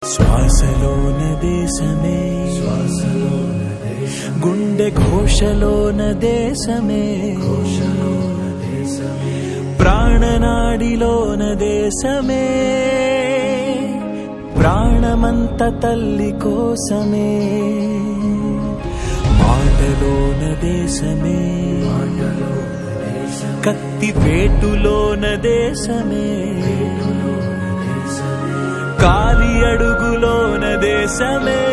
శ్వాసలోన దేశమే గుండె ఘోషలోన దేశమే ప్రాణనాడిలోన దేశమే ప్రాణమంత తల్లి కోసమే మాటలోన దేశమే కత్తి వేటులోన దేశమే కాలి అడుగులోన దేశమే